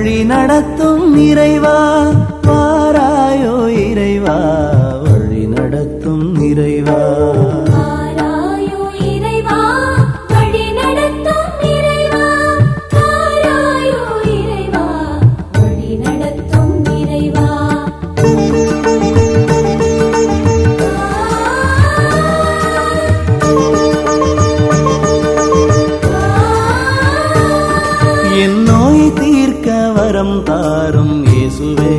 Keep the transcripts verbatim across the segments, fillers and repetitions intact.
வழி நடத்தும் இறைவா வாராயோ இறைவா வழி நடத்தும் இறைவா என் நோய் தீர்க்க வரம் தாரும் இயேசுவே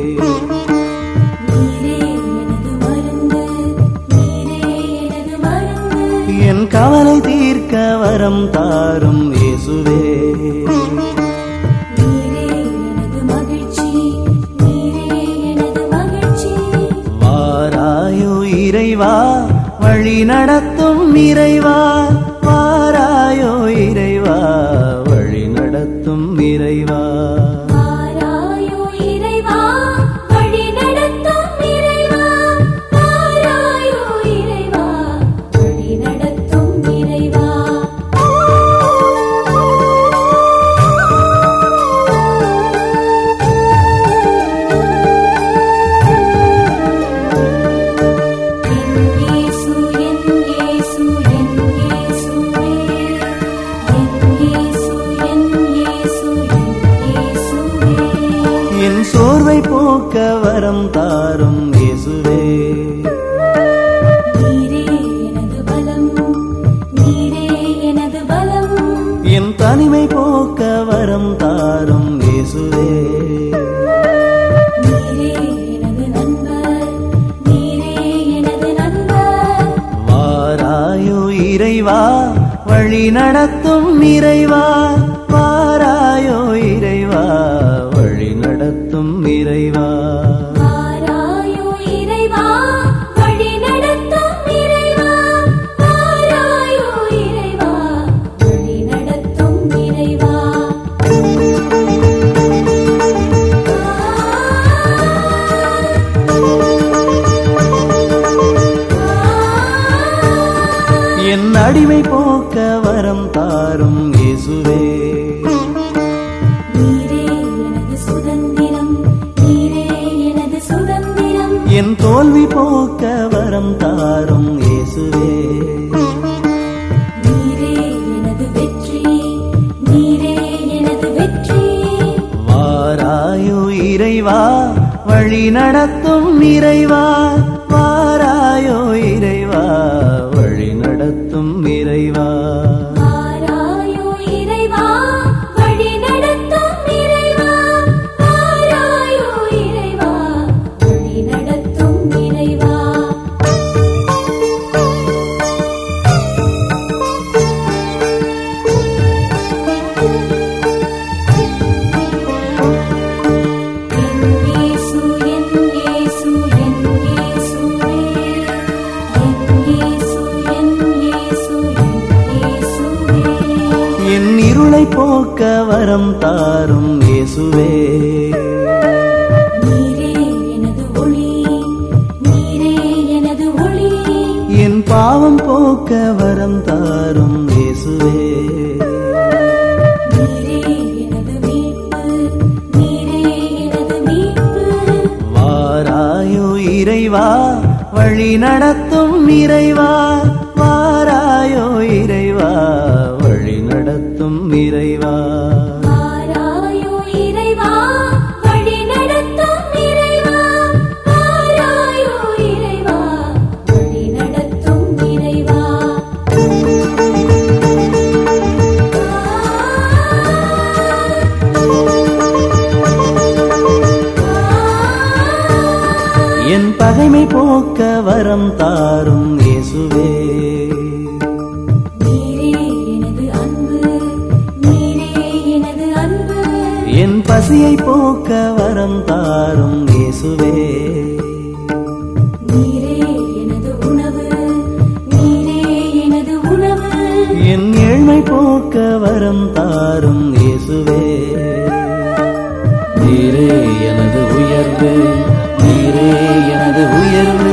என் கவலை தீர்க்க வரம் தாரும் இயேசுவே வாராயோ இறைவா வழி நடத்தும் இறைவா வாராயோ இறைவா வழி நடத்தும் இறைவா என் சோர்வை போக்க வரம் தாரும் இயேசுவே என் தனிமை போக்க வரம் தாரும் இயேசுவே வாராயோ இறைவா வழி நடத்தும் இறைவா வாராயோ இறைவா வழி நடத்தும் இறைவா என் அடிமை போக்க வரம் தாரும் இயேசுவே என் தோல்வி போக்க வரம் தாரும் இயேசுவே வாராயோ இறைவா வழி நடத்தும் இறைவா வாராயோ இறைவா வழி நடத்தும் இறைவா என் இருளை போக்க வரம் தாரும் இயேசுவே என் பாவம் போக்க வரம் தாரும் இயேசுவே வாராயோ இறைவா வழி நடத்தும் இறைவா வாராயோ இறைவா வழி நடத்தும் இறைவா என் பகைமை போக்க வரம் தாரும் இயேசுவே என் பசியை போக்க வரம் தாரும் இயேசுவே என் ஏழ்மை போக்க வரம் தாரும் இயேசுவே நீரே எனது உயர்வு நீரே எனது உயர்வு